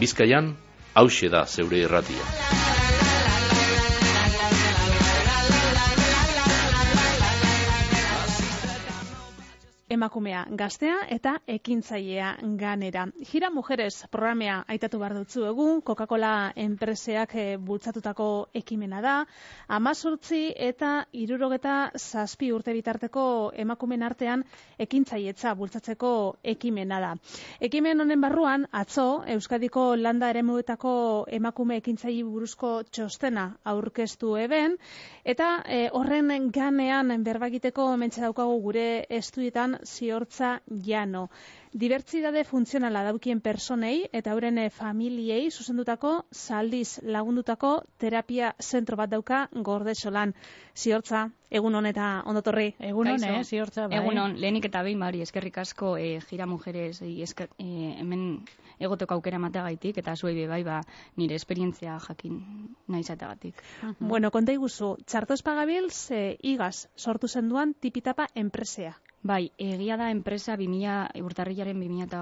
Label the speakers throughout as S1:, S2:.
S1: Bizkaian, hauxe da zeure irratia.
S2: Emakumea gaztea eta ekintzailea ganera. Gira Mujeres programea aitatu behar dutzu egun, Coca-Cola enpreseak bultzatutako ekimena da, 18 eta 67 urte bitarteko emakumeen artean ekintzailetza bultzatzeko ekimena da. Ekimen honen barruan, atzo, Euskadiko landa eremuetako emakume ekintzaili buruzko txostena aurkeztu eben, eta horren ganean berbagiteko mentxe daukagu gure estudietan Ziortza Llano. Dibertsitate funtzionala daukien personei eta euren familiei zuzendutako zaldiz lagundutako terapia zentro bat dauka Gordesolan. Ziortza, egun hon eta ondotorri.
S3: Egun hon, Ziortza, bai.
S4: Egun hon, lehenik eta behin bari, eskerrik asko Gira Mujeres hemen egoteko aukera emateagaitik eta zuei bai nire esperientzia jakin nahi izateagatik.
S2: Bueno, konta iguzu, Txarto Espagabilz igaz sortu zenduan tipitapa enpresea.
S4: Bai, egia da enpresa urtarrilaren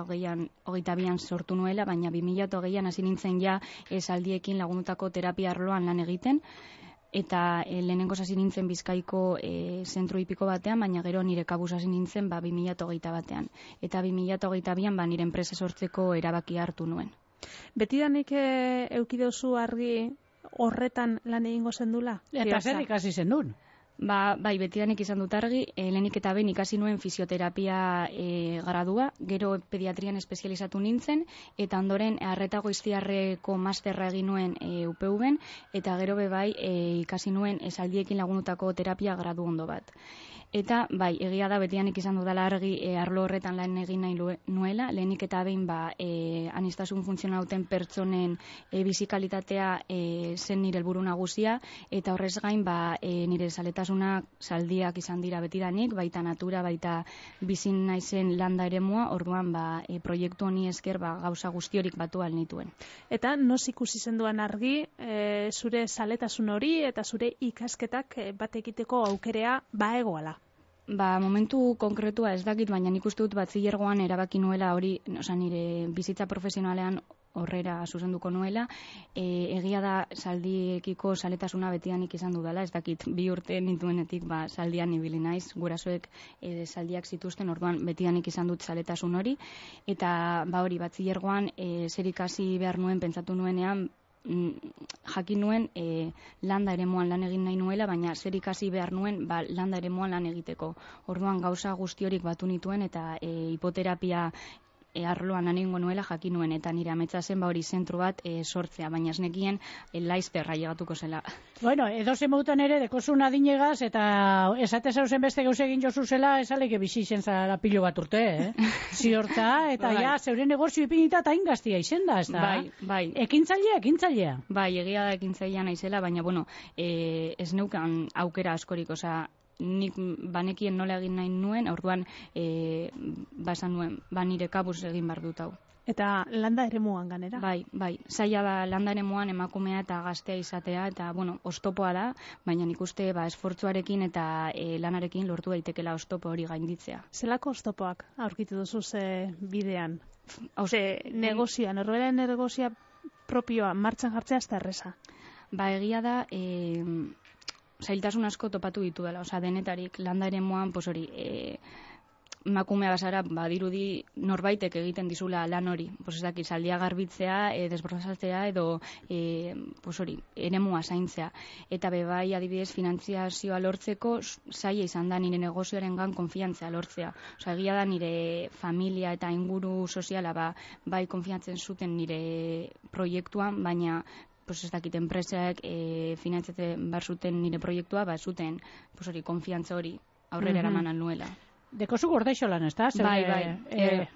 S4: 2022an sortu nuela, baina 2020an hasi nintzen ja esaldiekin lagundutako terapia arloan lan egiten, eta lehenengo hasi nintzen Bizkaiko zentro hipiko batean, baina gero nire kabuz hasi nintzen 2021an. Eta 2022an nire enpresa sortzeko erabakia hartu nuen.
S2: Betidanik eukideuzu argi horretan lan egingo zendula?
S3: Eta zer ikasi zendun?
S4: Bai, betidanik izan dut argi, lehenik eta behin ikasi nuen fisioterapia gradua, gero pediatrian espezializatu nintzen, eta ondoren arreta goiztiarreko masterra egin nuen UPV-en, eta gero bai ikasi nuen esaldiekin lagundutako terapia gradu ondo bat. Eta bai, egia da betidanik izan dudala argi arlo horretan lan egin nahi nuela, lehenik eta behin anistasun funtzionauten pertsonen bizikalitatea zen nire helburu nagusia, eta horrez gain nire zaletasunak zaldiak izan dira betidanik, baita natura, baita bizin naizen landa eremua, orduan proiektu honi esker gauza guztiorik batu nituen.
S2: Eta nos ikusi zenduan argi zure zaletasun hori eta zure ikasketak bat egiteko aukerea egoala?
S4: Momentu konkretua ez dakit, baina nik uste dut batzilergoan erabaki nuela hori, nire bizitza profesionalean horrera zuzenduko nuela. Egia da zaldiekiko zaletasuna betidanik izan dudala, ez dakit 2 urte nintuenetik zaldian ibili naiz, gurasoek zaldiak zituzten, orduan betidanik izan dut zaletasun hori, eta hori batzilergoan zer ikasi behar nuen pentsatu nuenean, jakin nuen landa eremuan lan egin nahi nuela, baina zer ikasi behar nuen landa eremuan lan egiteko. Orduan gauza guztiorik batu nituen eta hipoterapia arloan lan egingo nuela jakin nuen, eta nire ametsa zen hori zentru bat sortzea, baina ez nekien laizterra llegatuko zela.
S3: Bueno, edozen modutan ere dekozun adinegaz, eta esate zauzen beste gauze egin jozu zela, esaleke bizi izen zara pilo bat urte, Ziortza, eta ja, zeure negozio ipinita eta ingaztia izen da, ez da?
S4: Bai.
S3: Ekintzailea?
S4: Bai, egia da ekintzailea naizela, baina, ez neukan aukera askorik, nik banekien nola egin nahi nuen, orduan esan nuen, nire kabuz egin behar dut hau.
S2: Eta landa eremuan ganera?
S4: Bai, zaila da landa eremuan emakumea eta gaztea izatea, eta, oztopoa da, baina nik uste esfortzuarekin eta lanarekin lortu daitekela oztopo hori gainditzea.
S2: Zelako oztopoak aurkitu duzu bidean? Negozioa, norberen negozioa propioa martxan jartzea ez da erresa?
S4: Egia da, zailtasun asko topatu ditu dela, denetarik landa eremuan, emakumea bazara, dirudi norbaitek egiten dizula lan hori, ez dakit, zaldia garbitzea, desbrozatzea edo eremua zaintzea. Eta bai, adibidez, finantziazioa lortzeko zaila izan da nire negozioarengan konfiantzea lortzea. Egia da nire familia eta inguru soziala bai konfiantzen zuten nire proiektuan, baina ez dakit, enpresak finantzatzen behar zuten nire proiektua, zuten konfiantza hori aurrera eraman nuela.
S3: Dekozu Gordesolan, ez da?
S4: Bai.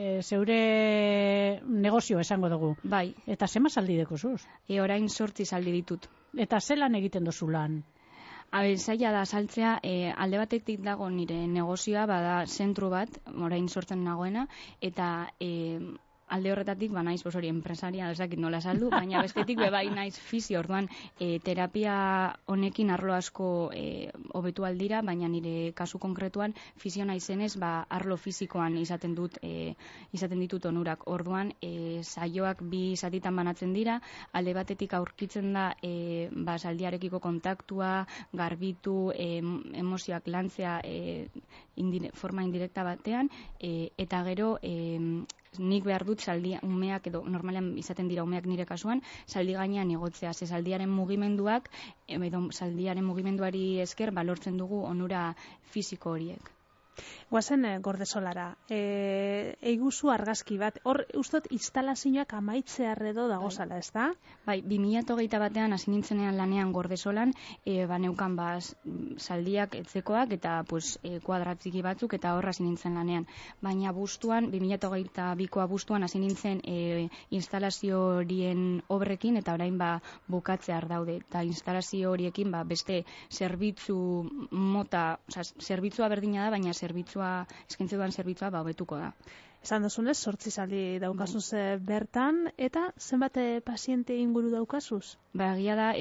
S3: Zeure negozio esango dugu.
S4: Bai.
S3: Eta zema zaldi dekozuz?
S4: Orain 8 zaldi ditut.
S3: Eta zelan egiten dozu lan?
S4: Zaila da saltzea, alde batetik dago nire negozioa, bada zentru bat, orain sortzen nagoena, eta alde horretatik, naiz hori enpresaria, ez dakit nola saldu, baina bestetik bai naiz fisio, orduan terapia honekin arlo asko hobetu aldira, baina nire kasu konkretuan fisio naizenez, arlo fisikoan izaten ditut onurak. Orduan, saioak bi zatitan banatzen dira, alde batetik aurkitzen da saldiarekiko kontaktua, garbitu, emozioak lantzea forma indirekta batean, eta gero nik behar dut umeak, edo normalean izaten dira umeak nire kasuan, saldi gainean igotzea, ze saldiaren mugimenduak, edo saldiaren mugimenduari esker, lortzen dugu onura fisiko horiek.
S2: Guazen Gordesolara, eiguzu argazki bat, hor ustot instalazioak amaitzearredo dagozala, ez da?
S4: Bai, 2008 batean hasi nintzenean lanean Gordesolan, neukan saldiak etzekoak eta kuadratziki batzuk eta horra hasi nintzen lanean. Baina bustuan, 2008ko bustuan hasi nintzen instalazio horien obrekin eta orain bukatzear daude. Eta instalazio horiekin beste zerbitzu mota, zerbitzua berdina da, baina eskaintze duan zerbitzua hobetuko da.
S2: Esan duzunez, 8 saldi daukazuz bertan, eta zenbat paziente inguru daukazuz?
S4: Egia da,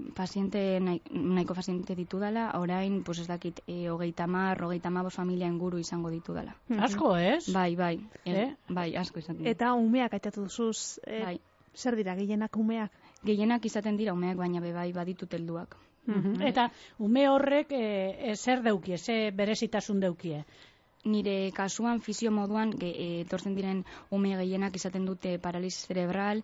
S4: nahiko paziente ditudala, orain, ez dakit, 30-35 familia inguru izango ditudala.
S3: Asko, ez?
S4: Bai, asko izan dira.
S2: Eta umeak aitatu duzuz, zer dira, gehienak umeak?
S4: Gehienak izaten dira umeak, baina baditut helduak.
S3: Eta ume horrek zer daukie, ze berezitasun daukie?
S4: Nire kasuan fisio moduan etortzen diren ume gehienak izaten dute paralisis cerebral,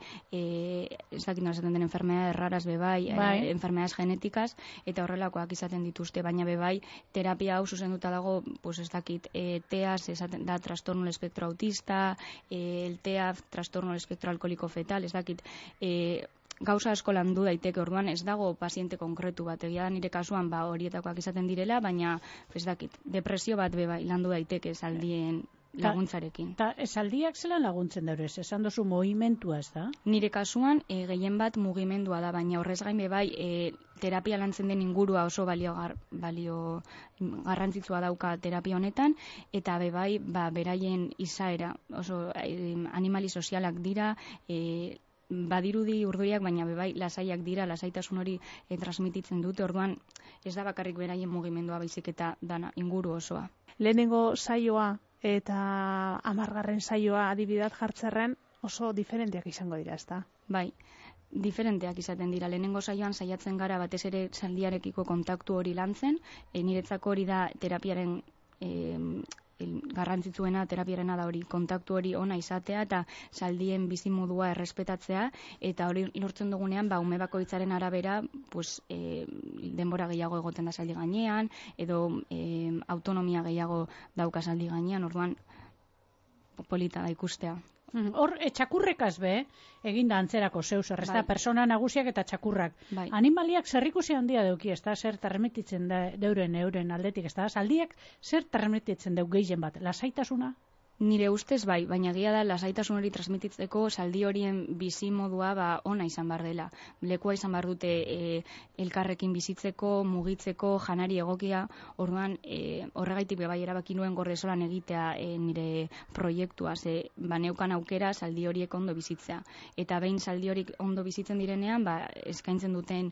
S4: ez dakit nola esaten den enfermedades raras enfermedades genéticas, eta horrelakoak izaten dituzte, baina terapia hau zuzenduta dago, ez dakit, TEAS esaten da trastorno del espectro autista, el TEAF trastorno del espectro alcohólico fetal, ez dakit, gauza asko landu daiteke, orduan ez dago paziente konkretu bat, egia da nire kasuan horietakoak izaten direla, baina ez dakit, depresio bat landu daiteke saldien laguntzarekin.
S3: Eta saldiak zelan laguntzen daure, esan dozu movimentua, ez da?
S4: Nire kasuan gehien bat mugimendua da, baina horrez gain terapia lantzen den ingurua oso balio garrantzitsua dauka terapia honetan, eta beraien izaera, oso animali sozialak dira, badirudi urduriak, baina lasaiak dira, lasaitasun hori transmititzen dute, orduan ez da bakarrik beraien mugimendua baizik eta dana inguru osoa.
S2: Lehenengo saioa eta 10. saioa adibidat jartzerren oso diferenteak izango dira, ez da?
S4: Bai, diferenteak izaten dira. Lehenengo saioan saiatzen gara batez ere saldiarekiko kontaktu hori lantzen, niretzako hori da terapiaren garrantzitsuena terapiarena da hori, kontaktu hori ona izatea eta saldien bizimodua errespetatzea, eta hori lortzen dugunean ume bakoitzaren arabera denbora gehiago egoten da saldi gainean, edo autonomia gehiago dauka saldi gainean, orduan polita da ikustea.
S3: Hor, txakurrekaz eginda antzerako zeu zer, ez da, persona nagusiak eta txakurrak. Animaliak zerrikusi handia deuki, ez da, zer transmititzen euren aldetik, ez da, saldiak zer transmititzen deu gehien bat, lasaitasuna?
S4: Nire ustez baina egia da lasaitasun hori transmititzeko saldi horien bizi modua ona izan behar dela. Lekua izan behar dute elkarrekin bizitzeko, mugitzeko, janari egokia, orduan horregaitik erabaki nuen Gordesolan egitea nire proiektua, ze neukan aukera saldi horiek ondo bizitzea. Eta behin saldi horiek ondo bizitzen direnean, eskaintzen duten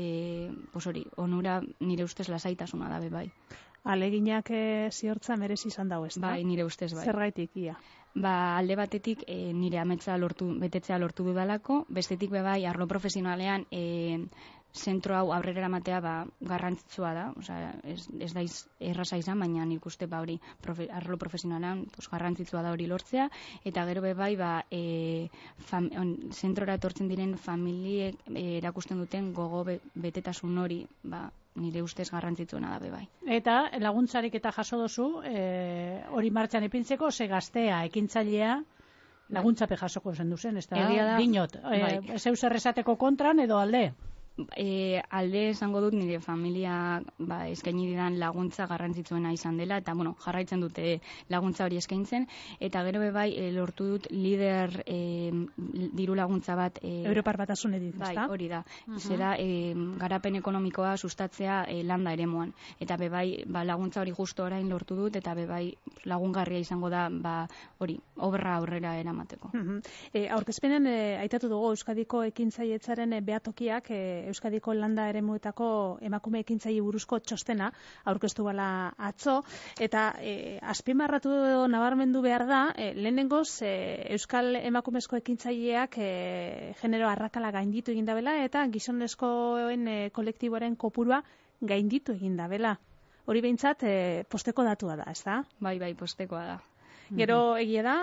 S4: onura nire ustez lasaitasuna da bai.
S2: Aleginak ziortza merezi izan dago, ez da?
S4: Bai, nire ustez bai.
S2: Zergaitik, ia?
S4: Alde batetik nire ametsa betetzea lortu dudalako, bestetik bai arlo profesionalean zentro hau aurrera eramatea garrantzitsua da, ez da erraza izan, baina nik uste hori arlo profesionalean garrantzitsua da hori lortzea, eta gero bai zentrora etortzen diren familiek erakusten duten gogo betetasun hori nire ustez garrantzitsuena da bai.
S3: Eta laguntzarik eta jaso dozu hori martxan ipintzeko, ze gaztea ekintzailea laguntzape jasoko zen duzen, ez da?
S4: Egia da.
S3: Dinot, zeu zer esateko kontran edo alde?
S4: alde esango dut nire familia eskaini didan laguntza garrantzitsuena izan dela, eta jarraitzen dute laguntza hori eskaintzen, eta gero bai lortu dut lider diru laguntza bat
S2: Europar Batasunetik, ezta?
S4: Bai, hori da. Zera garapen ekonomikoa sustatzea landa eremuan, eta bai laguntza hori justo orain lortu dut, eta bai lagungarria izango da hori obra aurrera eramateko.
S2: Aurkezpenen aitatu dugu Euskadiko ekintzailetzaren behatokiak Euskadiko landa eremuetako emakume ekintzaile buruzko txostena aurkeztu bala atzo, eta azpimarratu nabarmendu behar da, lehenengoz Euskal emakumezko ekintzaileak genero arrakala gainditu egin dabela, eta gizonezkoen kolektiboaren kopurua gainditu egin dabela. Hori behintzat posteko datua da, ez da?
S4: Bai, postekoa da.
S2: Gero egia da,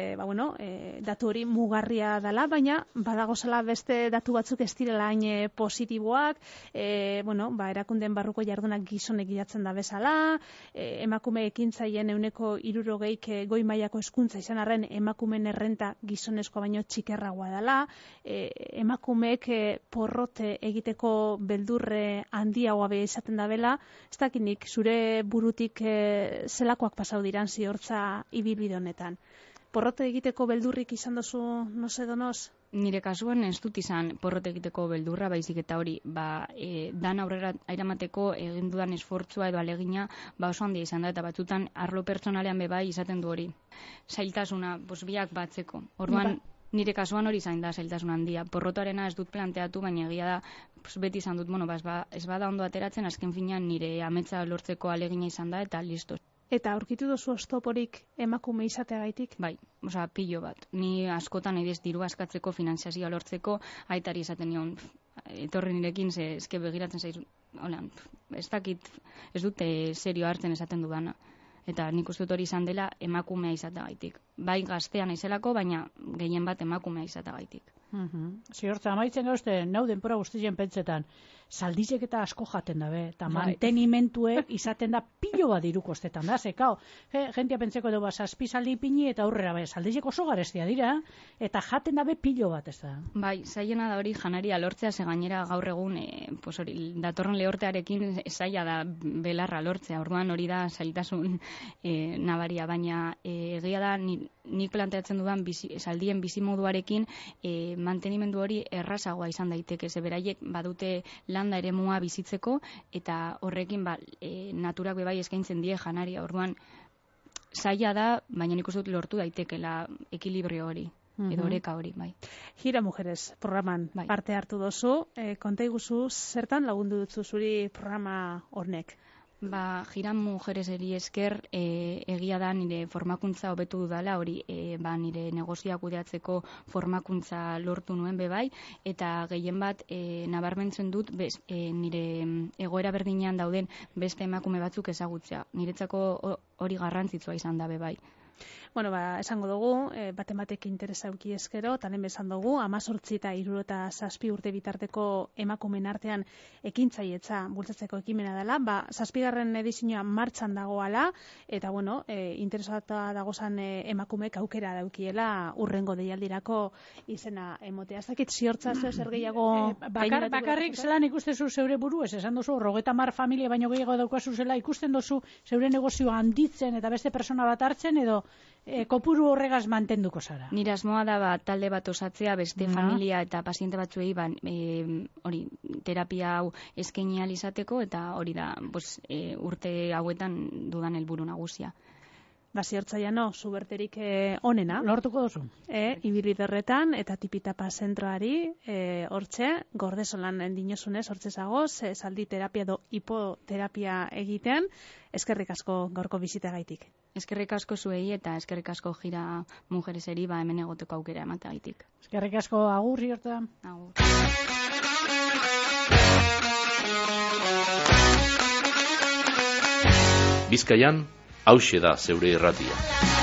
S2: datu hori mugarria dela, baina badagozala beste datu batzuk ez direla hain positiboak, erakundeen barruko jardunak gizonek gidatzen da bezala, emakume ekintzaileen 60% goi mailako hezkuntza izan arren emakumeen errenta gizonezko baino txikerragoa dela, emakumeek porrote egiteko beldurre handiagoa be izaten da bela, ez dakinik zure burutik zelakoak pasau diran ziortza ibilbide honetan. Porrote egiteko beldurrik izan dozu noz?
S4: Nire kasuan ez dut izan porrote egiteko beldurra, baizik eta hori, dan aurrera eramateko egin dudan esfortzua edo alegina oso handia izan da, eta batzutan arlo pertsonalean bai izaten du hori. Zailtasuna, biak batzeko. Orduan, nire kasuan hori zain da zailtasun handia. Porrotarena ez dut planteatu, baina egia da, beti izan dut, ez bada ondo ateratzen, azken finean nire ametsa lortzeko alegina izan da, eta listo.
S2: Eta aurkitu dozu oztoporik emakume izateagaitik?
S4: Bai, pilo bat. Ni askotan edez diru askatzeko, finanziazioa lortzeko, aitari esaten nion, etorri nirekin, eske begiratzen zaizu, ez dakit, ez dute serio hartzen esaten dudana. Eta nik uste dut hori izan dela emakumea izateagaitik. Bai gaztean naizelako, baina gehien bat emakumea izateagaitik.
S3: Ziortza, amaitzen gauzte, nau denpora guztien pentsetan, saldizek eta asko jaten dabe, eta mantenimentuek izaten da pilo bat diru kostetan da, zekao, jentia pentseko edo zazpi saldi ipini eta aurrera, saldizek oso garestia dira, eta jaten dabe pilo bat, ez da.
S4: Bai, zailena da hori janaria lortzea, ze gainera gaur egun, datorren lehortearekin zaila da belarra lortzea, orduan hori da zailtasun nabaria, baina egia da nik planteatzen dudan saldien bizimoduarekin mantenimendu hori errazagoa izan daiteke, ze beraiek badute landa eremua bizitzeko, eta horrekin naturak bai eskaintzen die janaria, orduan zaila da, baina nik uste dut lortu daitekela ekilibrio hori, edo oreka hori, bai.
S2: Gira Mujeres programan parte hartu dozu, konta iguzu zertan lagundu dutzu zuri programa hornek?
S4: Gira Mujereseri esker egia da nire formakuntza hobetu dudala, hori nire negozioak kudeatzeko formakuntza lortu nuen bai, eta gehien bat nabarmentzen dut nire egoera berdinean dauden beste emakume batzuk ezagutzea. Niretzako hori garrantzitsua izan da bai.
S2: Esango dugu, batematek interesa auki eskero, tanen bezan dugu, 18 eta 67 urte bitarteko emakumen artean ekintzailetza bultzatzeko ekimena dela, 7. edizioa martxan dagoala, eta interesata dagozan emakumek aukera daukiela urrengo deialdirako izena emotea. Ez dakit ziortza zer gehiago...
S3: Bakarrik zelan ikustezu zeure buru, ez esan dozu, 30 familia baino gehiago daukazu zela, ikusten dozu zeure negozioa handitzen eta beste persona bat hartzen, edo kopuru horregaz mantenduko zara?
S4: Nire asmoa da talde bat osatzea beste familia eta paziente batzuei hori terapia hau eskaini ahal izateko, eta hori da urte hauetan dudan helburu nagusia.
S2: Ziortzaiano, zuberterik onena.
S3: Lortuko duzu.
S2: Ibiliderretan eta tipitapa zentroari, hortxe, gordesolan dinozunez, hortxe zagoz, zaldi terapia edo hipoterapia egiten. Eskerrik asko gaurko bizitagaitik.
S4: Eskerrik asko zuei eta eskerrik asko Gira Mujereseri hemen egoteko aukera emateagaitik.
S3: Eskerrik asko, agur, Ziortza.
S4: Agur.
S1: Bizkaian, hauxe da zeure irratia.